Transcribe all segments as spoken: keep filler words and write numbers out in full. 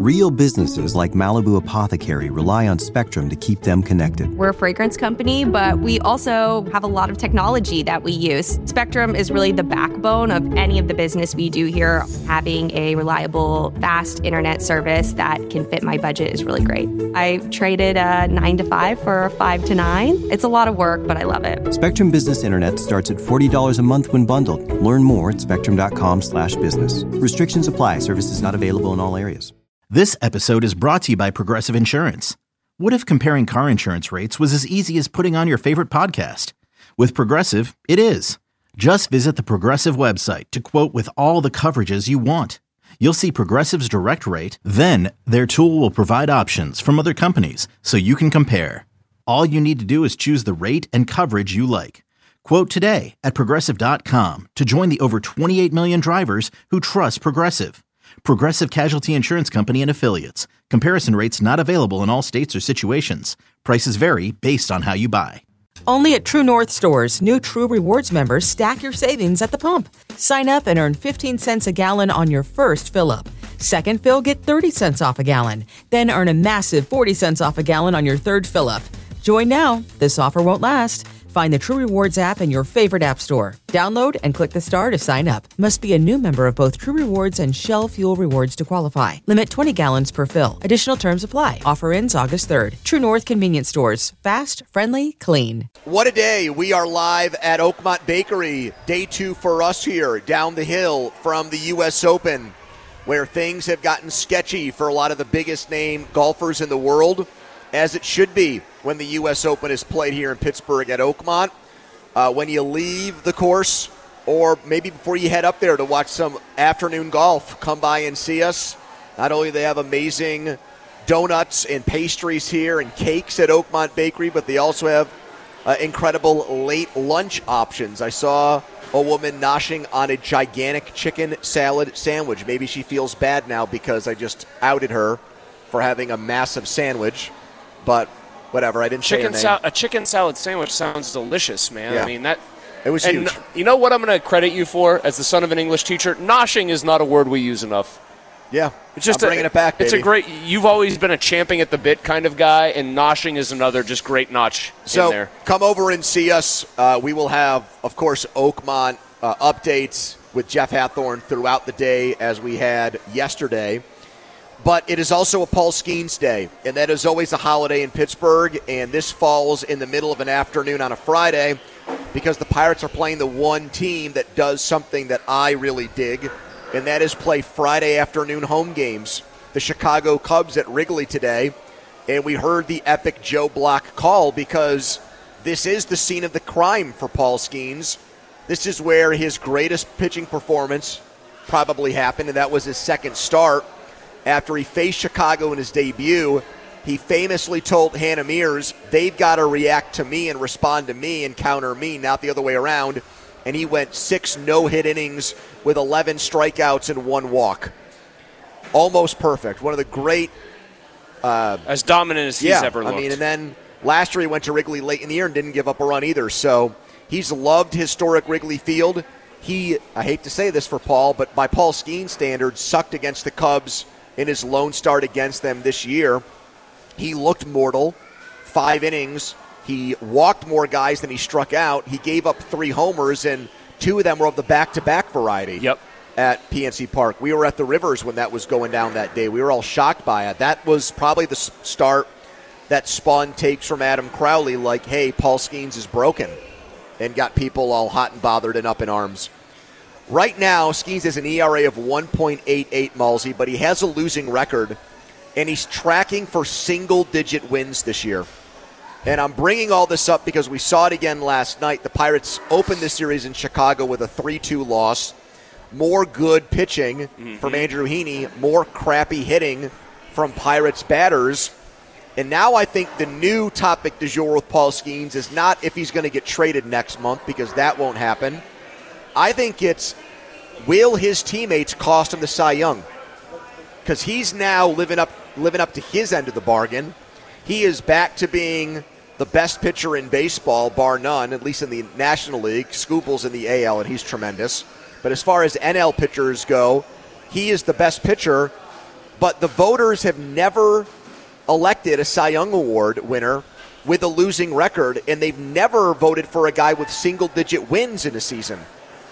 Real businesses like Malibu Apothecary rely on Spectrum to keep them connected. We're a fragrance company, but we also have a lot of technology that we use. Spectrum is really the backbone of any of the business we do here. Having a reliable, fast internet service that can fit my budget is really great. I traded a nine to five for a five to nine. It's a lot of work, but I love it. Spectrum Business Internet starts at forty dollars a month when bundled. Learn more at spectrum.com slash business. Restrictions apply. Services not available in all areas. This episode is brought to you by Progressive Insurance. What if comparing car insurance rates was as easy as putting on your favorite podcast? With Progressive, it is. Just visit the Progressive website to quote with all the coverages you want. You'll see Progressive's direct rate, then their tool will provide options from other companies so you can compare. All you need to do is choose the rate and coverage you like. Quote today at progressive dot com to join the over twenty-eight million drivers who trust Progressive. Progressive Casualty Insurance Company and Affiliates. Comparison rates not available in all states or situations. Prices vary based on how you buy. Only at True North stores, new True Rewards members stack your savings at the pump. Sign up and earn fifteen cents a gallon on your first fill-up. Second fill, get thirty cents off a gallon. Then earn a massive forty cents off a gallon on your third fill-up. Join now. This offer won't last. Find the True Rewards app in your favorite app store. Download and click the star to sign up. Must be a new member of both True Rewards and Shell Fuel Rewards to qualify. Limit twenty gallons per fill. Additional terms apply. Offer ends August third. True North Convenience Stores. Fast, friendly, clean. What a day. We are live at Oakmont Bakery. Day two for us here, down the hill from the U S Open, where things have gotten sketchy for a lot of the biggest name golfers in the world, as it should be when the U S Open is played here in Pittsburgh at Oakmont. Uh, when you leave the course, or maybe before you head up there to watch some afternoon golf, come by and see us. Not only do they have amazing donuts and pastries here and cakes at Oakmont Bakery, but they also have uh, incredible late lunch options. I saw a woman noshing on a gigantic chicken salad sandwich. Maybe she feels bad now because I just outed her for having a massive sandwich. But whatever, I didn't chicken say sal- A chicken salad sandwich sounds delicious, man. Yeah. I mean, that it was and huge. You know what I'm going to credit you for as the son of an English teacher? Noshing is not a word we use enough. Yeah, it's just I'm bringing a, it back, It's baby. a great. You've always been a champing at the bit kind of guy, and noshing is another just great notch so in there. Come over and see us. Uh, we will have, of course, Oakmont uh, updates with Jeff Hathorn throughout the day as we had yesterday. But it is also a Paul Skeens Day, and that is always a holiday in Pittsburgh, and this falls in the middle of an afternoon on a Friday because the Pirates are playing the one team that does something that I really dig, and that is play Friday afternoon home games. The Chicago Cubs at Wrigley today, and we heard the epic Joe Block call because this is the scene of the crime for Paul Skeens. This is where his greatest pitching performance probably happened, and that was his second start. After he faced Chicago in his debut, he famously told Hannah Mears, they've got to react to me and respond to me and counter me, not the other way around. And he went six no-hit innings with eleven strikeouts and one walk. Almost perfect. One of the great... Uh, as dominant as he's yeah, ever looked. I mean, and then last year he went to Wrigley late in the year and didn't give up a run either. So he's loved historic Wrigley Field. He, I hate to say this for Paul, but by Paul Skeens standards, sucked against the Cubs in his lone start against them this year. He looked mortal. Five innings. He walked more guys than he struck out. He gave up three homers, and two of them were of the back-to-back variety. Yep. At P N C Park. We were at the Rivers when that was going down that day. We were all shocked by it. That was probably the start that spawned takes from Adam Crowley like, hey, Paul Skeens is broken, and got people all hot and bothered and up in arms. Right now, Skeens has an E R A of one point eight eight, Malsey, but he has a losing record, and he's tracking for single-digit wins this year. And I'm bringing all this up because we saw it again last night. The Pirates opened this series in Chicago with a three two loss. More good pitching mm-hmm. from Andrew Heaney, more crappy hitting from Pirates batters. And now I think the new topic du jour with Paul Skeens is not if he's going to get traded next month, because that won't happen. I think it's, will his teammates cost him the Cy Young? Because he's now living up living up to his end of the bargain. He is back to being the best pitcher in baseball, bar none, at least in the National League. Scoople's in the A L, and he's tremendous. But as far as N L pitchers go, he is the best pitcher. but the voters have never elected a Cy Young Award winner with a losing record, and they've never voted for a guy with single-digit wins in a season.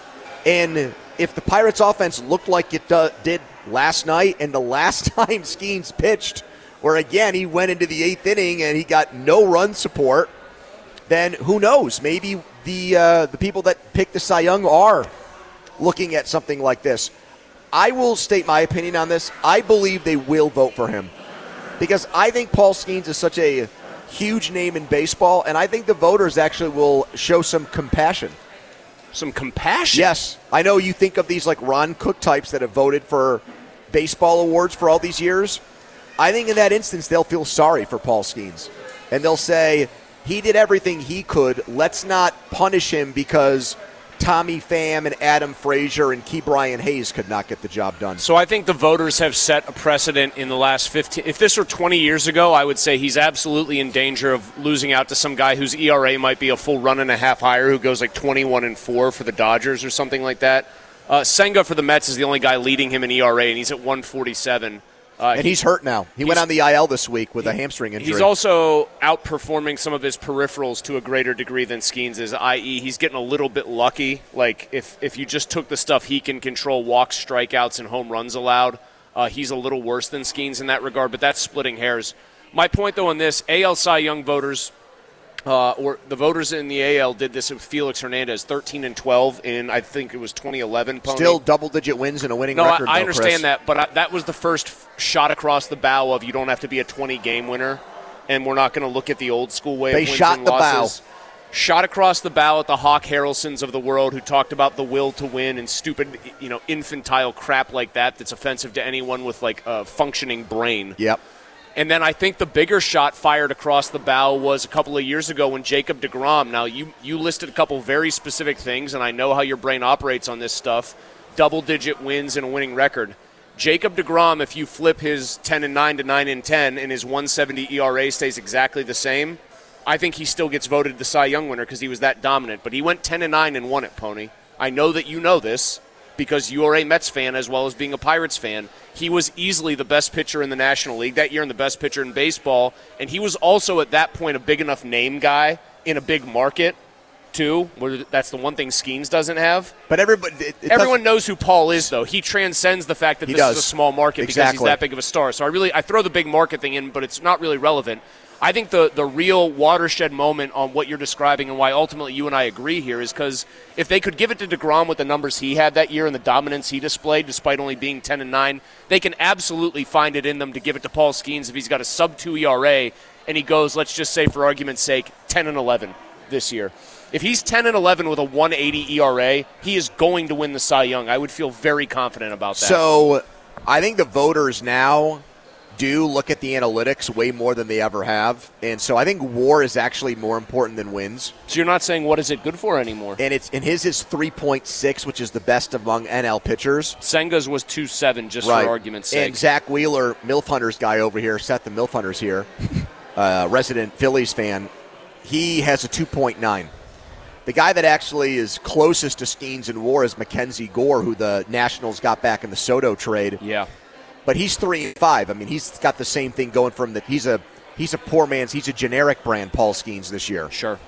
And if the Pirates' offense looked like it do- did last night, and the last time Skeens pitched, where again he went into the eighth inning and he got no run support, then who knows? Maybe the uh, the people that picked the Cy Young are looking at something like this. I will state my opinion on this. I believe they will vote for him because I think Paul Skeens is such a huge name in baseball, and I think the voters actually will show some compassion. Some compassion? Yes. I know you think of these like Ron Cook types that have voted for baseball awards for all these years. I think in that instance they'll feel sorry for Paul Skeens, and they'll say he did everything he could. Let's not punish him because Tommy Pham and Adam Frazier and Key Brian Hayes could not get the job done. So I think the voters have set a precedent in the last fifteen. If this were twenty years ago, I would say he's absolutely in danger of losing out to some guy whose E R A might be a full run and a half higher, who goes like twenty-one and four for the Dodgers or something like that. Uh, Senga for the Mets is the only guy leading him in E R A, and he's at one forty-seven. Uh, and he's hurt now. He went on the I L this week with he, a hamstring injury. He's also outperforming some of his peripherals to a greater degree than Skeens is, that is he's getting a little bit lucky. Like, if, if you just took the stuff he can control, walks, strikeouts, and home runs allowed, uh, he's a little worse than Skeens in that regard, but that's splitting hairs. My point, though, on this, A L Cy Young voters, uh, or the voters in the A L did this with Felix Hernandez, thirteen and twelve in, I think it was twenty eleven. Pony. Still double-digit wins and a winning no, record. No, I, I though, understand Chris. that, but I, that was the first shot across the bow of you don't have to be a twenty-game winner, and we're not going to look at the old-school way they of wins shot and the losses. Bow. Shot across the bow at the Hawk Harrelsons of the world who talked about the will to win and stupid, you know, infantile crap like that that's offensive to anyone with, like, a functioning brain. Yep. And then I think the bigger shot fired across the bow was a couple of years ago when Jacob deGrom, now you, you listed a couple very specific things, and I know how your brain operates on this stuff, double-digit wins and a winning record. Jacob deGrom, if you flip his ten and nine to nine and ten and his one seventy E R A stays exactly the same, I think he still gets voted the Cy Young winner because he was that dominant. But he went ten and nine and won it, Pony. I know that you know this because you are a Mets fan as well as being a Pirates fan. He was easily the best pitcher in the National League that year and the best pitcher in baseball. And he was also at that point a big enough name guy in a big market, too, where that's the one thing Skeens doesn't have. But everybody, it, it everyone knows who Paul is, though. He transcends the fact that he this does. is a small market exactly. because he's that big of a star. So I really I throw the big market thing in, but it's not really relevant. I think the, the real watershed moment on what you're describing and why ultimately you and I agree here is because if they could give it to deGrom with the numbers he had that year and the dominance he displayed despite only being ten and nine, they can absolutely find it in them to give it to Paul Skeens if he's got a sub two E R A and he goes, let's just say for argument's sake, ten and eleven this year. If he's ten and eleven with a one eighty E R A, he is going to win the Cy Young. I would feel very confident about that. So I think the voters now do look at the analytics way more than they ever have. And so I think WAR is actually more important than wins. So you're not saying what is it good for anymore? And it's and his is three point six, which is the best among N L pitchers. Senga's was two point seven, just right. for argument's sake. And Zach Wheeler, MILF Hunters guy over here, Seth the MILF Hunters here, uh, resident Phillies fan, he has a two point nine. The guy that actually is closest to Skeens in WAR is Mackenzie Gore, who the Nationals got back in the Soto trade. Yeah. But he's three and five. I mean, he's got the same thing going for him. That he's a he's a poor man's. He's a generic brand, Paul Skeens, this year. Sure.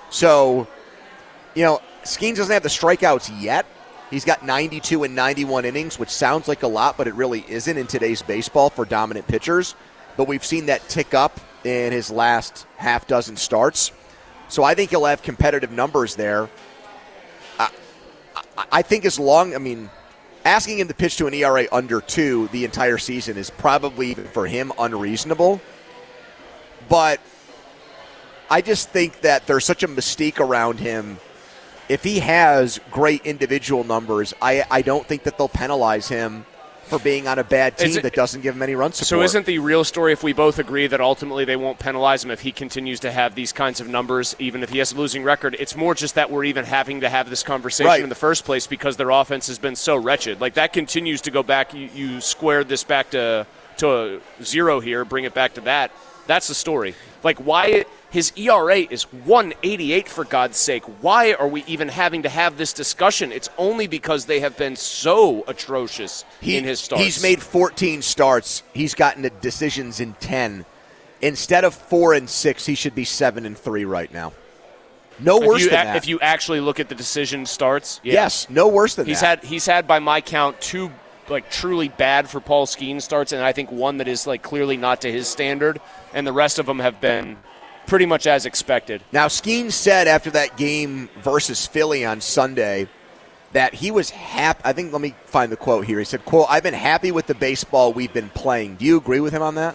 So, you know, Skeens doesn't have the strikeouts yet. He's got ninety-two and ninety-one innings, which sounds like a lot, but it really isn't in today's baseball for dominant pitchers. But we've seen that tick up in his last half dozen starts. So I think he'll have competitive numbers there. I, I, I think as long, I mean, asking him to pitch to an E R A under two the entire season is probably, for him, unreasonable. But I just think that there's such a mystique around him. If he has great individual numbers, I, I don't think that they'll penalize him for being on a bad team it, that doesn't give him any run support. So isn't the real story if we both agree that ultimately they won't penalize him if he continues to have these kinds of numbers, even if he has a losing record? It's more just that we're even having to have this conversation right. in the first place because their offense has been so wretched. Like, that continues to go back. You, you squared this back to, to a zero here, bring it back to that. That's the story. Like, why His E R A is one eighty-eight, for God's sake. Why are we even having to have this discussion? It's only because they have been so atrocious he, in his starts. He's made fourteen starts. He's gotten to decisions in ten. Instead of four and six, he should be seven and three right now. No if worse you, than that. If you actually look at the decision starts, yeah. Yes, no worse than he's that. Had, he's had, by my count, two like truly bad for Paul Skeens starts, and I think one that is like clearly not to his standard, and the rest of them have been pretty much as expected. Now, Skeens said after that game versus Philly on Sunday that he was happy. I think, let me find the quote here. He said, quote, "I've been happy with the baseball we've been playing." Do you agree with him on that?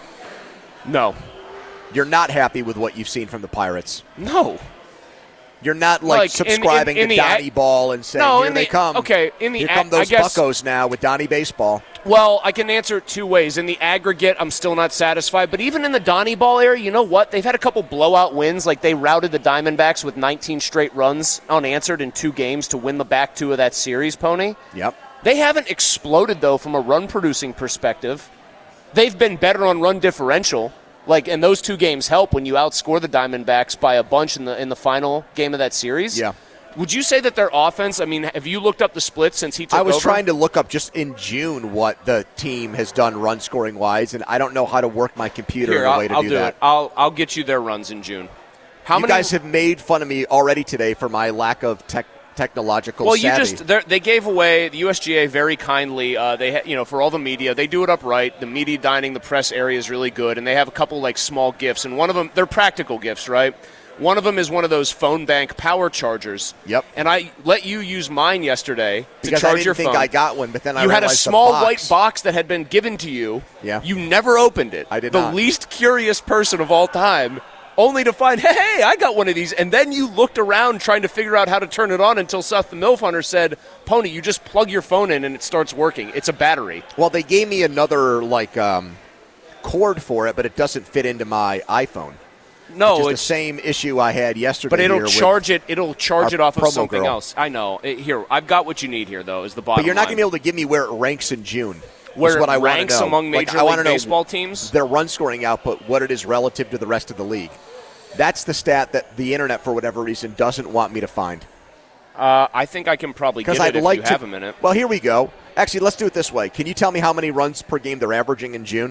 No. You're not happy with what you've seen from the Pirates? No. You're not like, like subscribing in, in, in to the Donnie ag- Ball and saying, no, here in they the, come. Okay, in the here come ag- those I guess, Buccos now with Donnie Baseball. Well, I can answer it two ways. In the aggregate, I'm still not satisfied. But even in the Donnie Ball era, you know what? They've had a couple blowout wins. Like they routed the Diamondbacks with nineteen straight runs unanswered in two games to win the back two of that series, Pony. Yep. They haven't exploded, though, from a run-producing perspective. They've been better on run differential. Like, and those two games help when you outscore the Diamondbacks by a bunch in the in the final game of that series. Yeah. Would you say that their offense, I mean, have you looked up the split since he took over? I was over? trying to look up just in June what the team has done run-scoring-wise, and I don't know how to work my computer Here, in a I'll, way to I'll do, do that. It. I'll, I'll get you their runs in June. How you many guys have made fun of me already today for my lack of tech. Technological well, savvy. you just they gave away the U S G A very kindly. Uh, they ha- you know for all the media, they do it up right. The media dining, the press area is really good, and they have a couple like small gifts. And one of them, they're practical gifts, right? One of them is one of those phone bank power chargers. Yep. And I let you use mine yesterday because to charge I didn't your think phone. I got one, but then I you had a realized small the box. white box that had been given to you. Yeah. You never opened it. I did the not. The least curious person of all time. Only to find, hey, hey, I got one of these. And then you looked around trying to figure out how to turn it on until Seth the MILF Hunter said, Pony, you just plug your phone in and it starts working. It's a battery. Well, they gave me another like um, cord for it, but it doesn't fit into my iPhone. No, which is it's the same issue I had yesterday. But it'll here charge it. It'll charge it off of something girl. else. I know. It, here, I've got what you need here, though. Is the bottom But you're not line. going to be able to give me where it ranks in June. Where is what it I wanna ranks know. among Like, Major I League wanna know Baseball teams. Their run scoring output, what it is relative to the rest of the league. That's the stat that the internet, for whatever reason, doesn't want me to find. Uh, I think I can probably get I'd it if like you to, have a minute. Well, here we go. Actually, let's do it this way. Can you tell me how many runs per game they're averaging in June?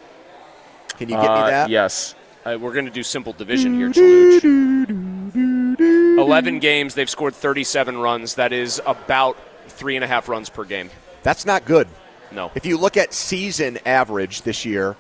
Can you get uh, me that? Yes. Uh, we're going to do simple division here, Chaluch. Eleven games, they've scored thirty-seven runs. That is about three and a half runs per game. That's not good. No. If you look at season average this year,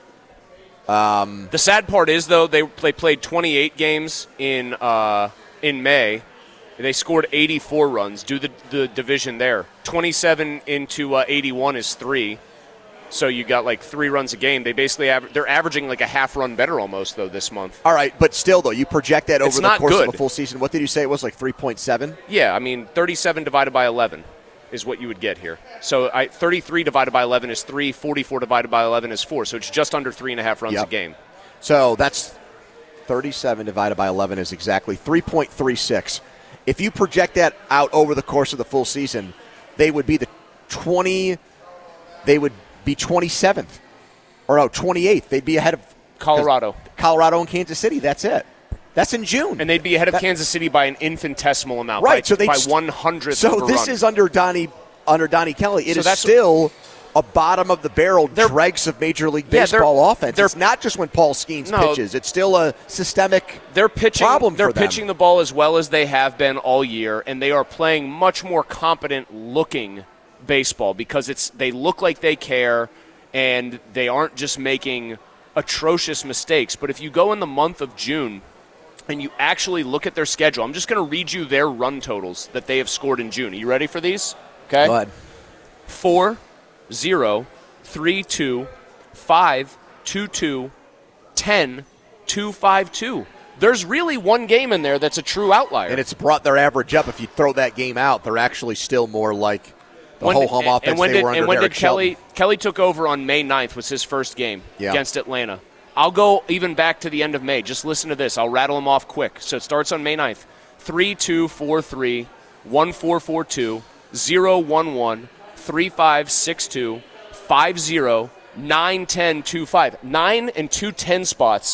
um, the sad part is though they they played twenty-eight games in uh, in May. They scored eighty-four runs. Do the the division there. twenty-seven into uh, eighty-one is three. So you got like three runs a game. They basically aver- they're averaging like a half run better almost though this month. All right, but still though, you project that over It's the not course good. of a full season. What did you say it was, like three point seven? Yeah, I mean thirty-seven divided by eleven is what you would get here. So I, thirty-three divided by eleven is three. forty-four divided by eleven is four. So it's just under three and a half runs Yep. a game. So that's thirty-seven divided by eleven is exactly three point three six. If you project that out over the course of the full season, they would be the twenty. They would be twenty-seventh, or oh, twenty-eighth. They'd be ahead of Colorado, Colorado, and Kansas City. That's it. That's in June, and they'd be ahead of that, Kansas City by an infinitesimal amount, right? By, so they by one hundredth. So of a this run. is under Donnie under Donnie Kelly. It So is that's- still a bottom of the barrel They're- dregs of Major League Yeah, they're- Baseball offense. they're- It's not just when Paul Skeens No. pitches. It's still a systemic They're pitching. problem They're for them. pitching the ball as well as they have been all year, and they are playing much more competent looking baseball because it's they look like they care, and they aren't just making atrocious mistakes. But if you go in the month of June and you actually look at their schedule, I'm just going to read you their run totals that they have scored in June. Are you ready for these? Okay. Go ahead. Four, zero, three, two, five, two, two, ten, two, five, two. There's really one game in there that's a true outlier. And it's brought their average up. If you throw that game out, they're actually still more like the When whole did- home and, offense and when they did, were under and when Derek did Kelly Shelton. Kelly took over on May ninth was his first game Yeah. against Atlanta. I'll go even back to the end of May. Just listen to this. I'll rattle them off quick. So it starts on May ninth. three two four three, one four four two, zero one one, three five six two, five zero, nine ten two five. nine and two ten spots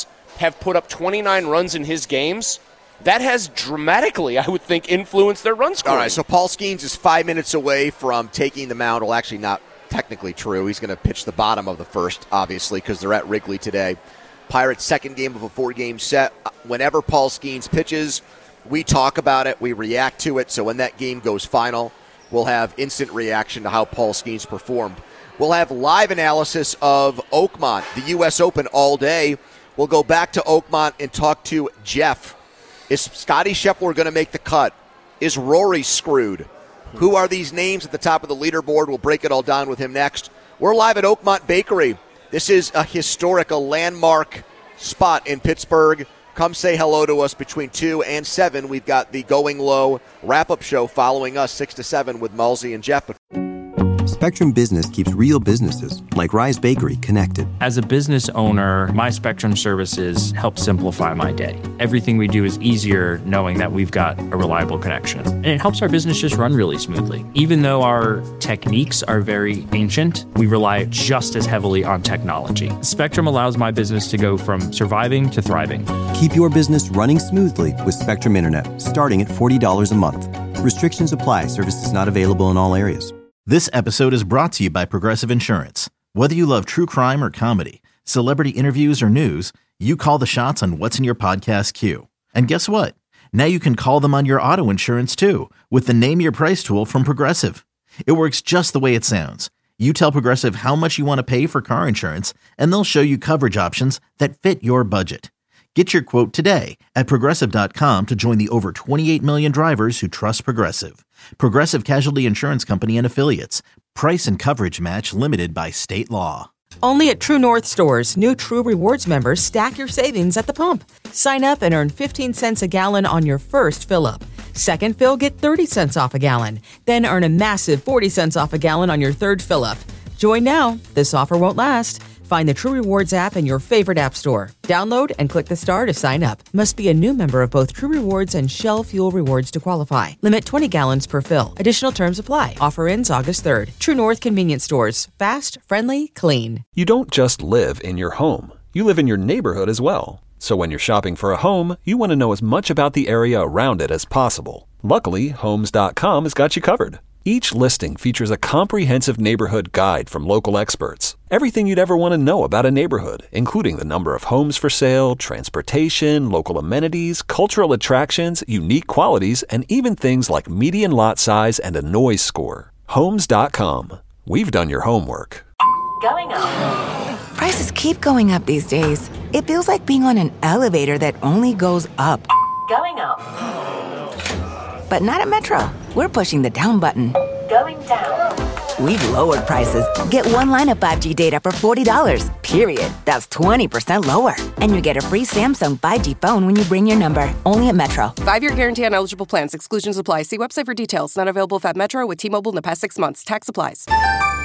have put up twenty-nine runs in his games, that has dramatically, I would think, influenced their run scoring. All right, so Paul Skeens is five minutes away from taking the mound. Well, actually not technically true. He's going to pitch the bottom of the first, obviously, because they're at Wrigley today. Pirates' second game of a four-game set. Whenever Paul Skeens pitches, we talk about it, we react to it, so when that game goes final, we'll have instant reaction to how Paul Skeens performed. We'll have live analysis of Oakmont, the U S Open, all day. We'll go back to Oakmont and talk to Jeff. Is Scottie Scheffler going to make the cut? Is Rory screwed? Who are these names at the top of the leaderboard? We'll break it all down with him next. We're live at Oakmont Bakery. This is a historic, a landmark spot in Pittsburgh. Come say hello to us between two and seven. We've got the Going Low wrap-up show following us six to seven with Malsey and Jeff. Spectrum Business keeps real businesses, like Rise Bakery, connected. As a business owner, my Spectrum services help simplify my day. Everything we do is easier knowing that we've got a reliable connection. And it helps our business just run really smoothly. Even though our techniques are very ancient, we rely just as heavily on technology. Spectrum allows my business to go from surviving to thriving. Keep your business running smoothly with Spectrum Internet, starting at forty dollars a month. Restrictions apply. Services not available in all areas. This episode is brought to you by Progressive Insurance. Whether you love true crime or comedy, celebrity interviews or news, you call the shots on what's in your podcast queue. And guess what? Now you can call them on your auto insurance too with the Name Your Price tool from Progressive. It works just the way it sounds. You tell Progressive how much you want to pay for car insurance, and they'll show you coverage options that fit your budget. Get your quote today at Progressive dot com to join the over twenty-eight million drivers who trust Progressive. Progressive Casualty Insurance Company and Affiliates. Price and coverage match limited by state law. Only at True North stores, new True Rewards members stack your savings at the pump. Sign up and earn fifteen cents a gallon on your first fill-up. Second fill, get thirty cents off a gallon. Then earn a massive forty cents off a gallon on your third fill-up. Join now. This offer won't last. Find the True Rewards app in your favorite app store. Download and click the star to sign up. Must be a new member of both True Rewards and Shell Fuel Rewards to qualify. Limit twenty gallons per fill. Additional terms apply. Offer ends August third. True North Convenience Stores. Fast, friendly, clean. You don't just live in your home. You live in your neighborhood as well. So when you're shopping for a home, you want to know as much about the area around it as possible. Luckily, Homes dot com has got you covered. Each listing features a comprehensive neighborhood guide from local experts. Everything you'd ever want to know about a neighborhood, including the number of homes for sale, transportation, local amenities, cultural attractions, unique qualities, and even things like median lot size and a noise score. Homes dot com. We've done your homework. Going up. Prices keep going up these days. It feels like being on an elevator that only goes up. Going up. But not at Metro. We're pushing the down button. Going down. We've lowered prices. Get one line of five G data for forty dollars, period. That's twenty percent lower. And you get a free Samsung five G phone when you bring your number. Only at Metro. Five-year guarantee on eligible plans. Exclusions apply. See website for details. Not available at Metro with T-Mobile in the past six months. Tax applies.